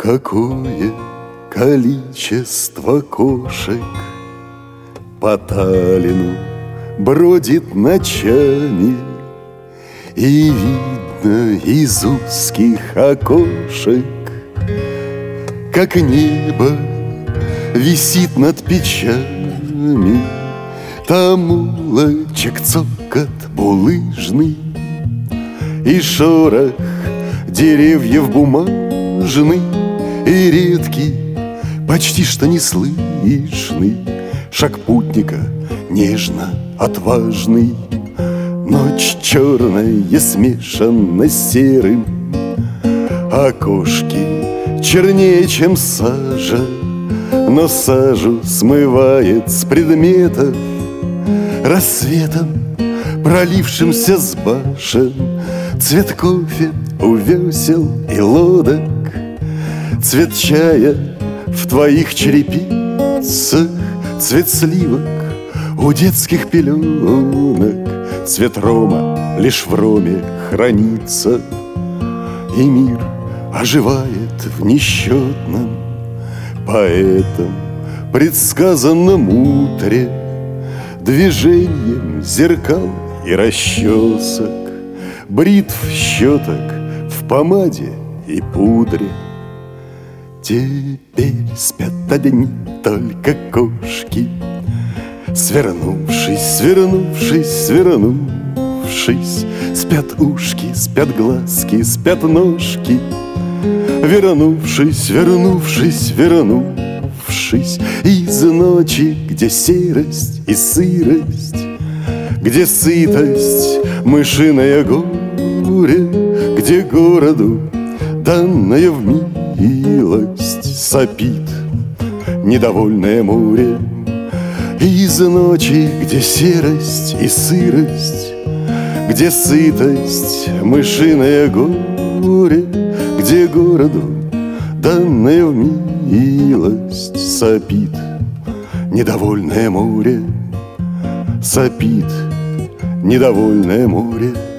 Какое количество кошек по Таллину бродит ночами, и видно из узких окошек, как небо висит над печами. Там улочек цокот булыжный и шорох деревьев бумажный, и редкий, почти что неслышный шаг путника, нежно отважный. Ночь черная смешана с серым, окошки чернее, чем сажа, но сажу смывает с предметов рассветом, пролившимся с башен. Цвет кофе у весел и лодок, цвет чая в твоих черепицах, цвет сливок у детских пеленок, цвет рома лишь в роме хранится, и мир оживает в несчетном поэтом предсказанном утре, движением зеркал и расчесок, бритв, щеток в помаде и пудре. Теперь спят одни только кошки, свернувшись, свернувшись, свернувшись. Спят ушки, спят глазки, спят ножки, вернувшись, вернувшись, вернувшись из ночи, где серость и сырость, где сытость, мышиное горе, где городу данная в милость сопит недовольное море. Из ночи, где серость и сырость, где сытость, мышиное горе, где городу данная в милость сопит недовольное море, сопит недовольное море.